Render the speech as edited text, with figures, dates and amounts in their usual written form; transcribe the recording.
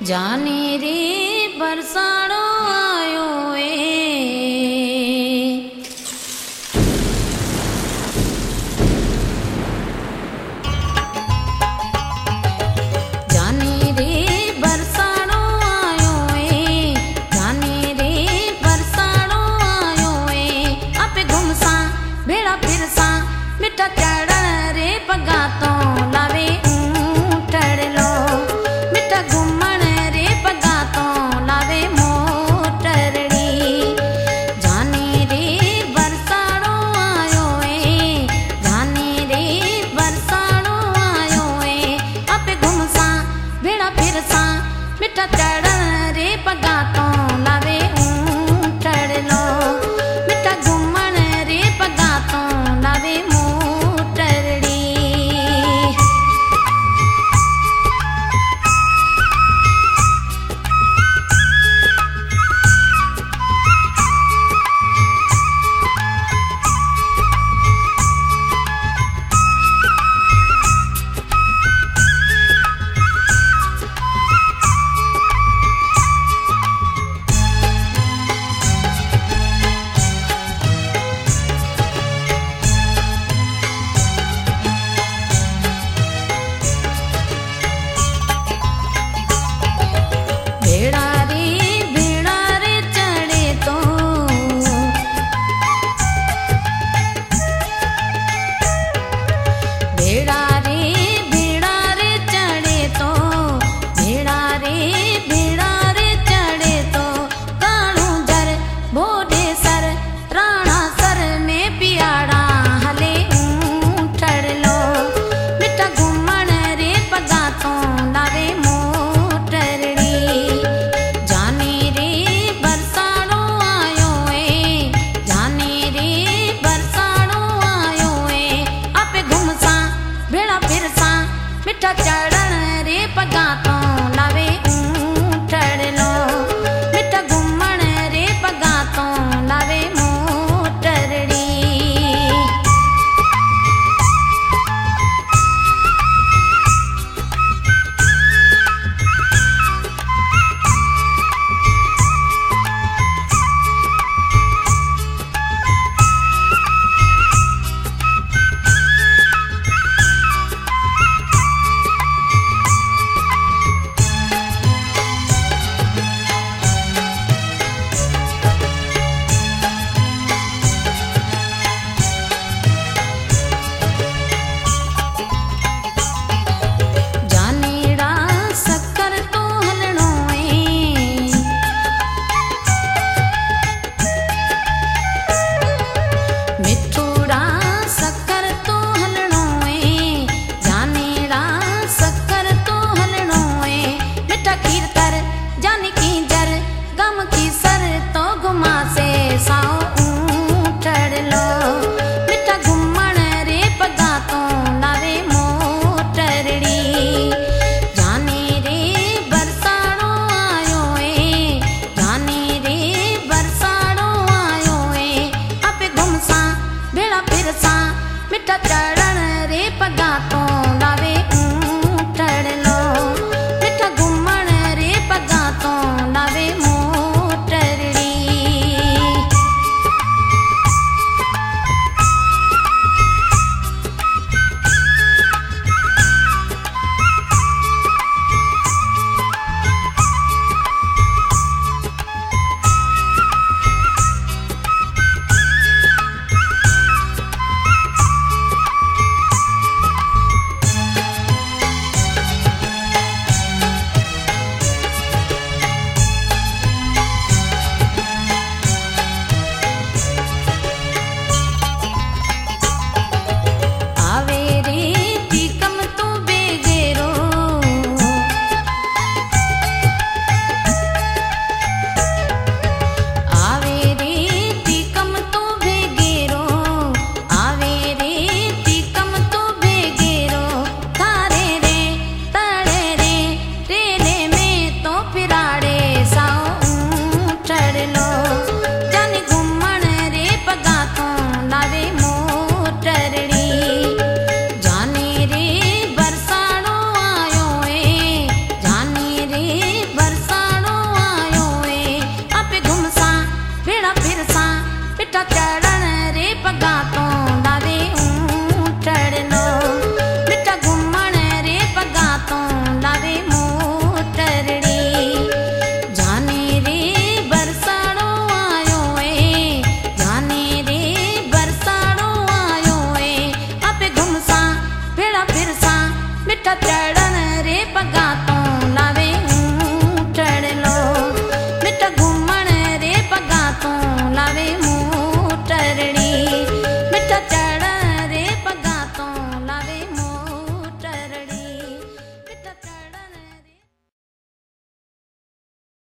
जाने रे बरसाणो आयो जाने रे बरसाणो आयो जाने रे बरसाणो आयो आपे घुमसा भेड़ा फिरसा मिठा चढ़ण रे पगा तो लावे ऊंटड़ लो मिठा घुमण रे पगा तो लावे मोटरड़ी जाने रे बरसाणो आयो जाने रे बरसाणो आयो आपे घुमसा भेड़ा फिरसा मिठा चढ़ण रे पगा तो लावे ऊंटड़ लो मिठा घुमण रे पगा तो लावे मोटरड़ी भेड़ा रे चढ़े तो भेड़ा रे चढ़े तो भेड़ा रे चढ़े तो काणू जर भोडे सर राणा सर में पियाड़ा हले ऊंटड़ लो मिठा घुमण रे पगा तो लावे मोटरड़ी जाने रे बरसाणो आयो जाने रे बरसाणो आयो आपे घुमसा भेड़ा फिरसा मिठा चढ़ण रे पगा तो लावे ऊंटड़ लो मिठा घुमण रे पगा तो लावे मोटरड़ी जानेड़ा सक्कर तो हलणो मिठूड़ा सक्कर तो हलणो जानेड़ा सक्कर तो हलणो मिठा खीर तर जाने की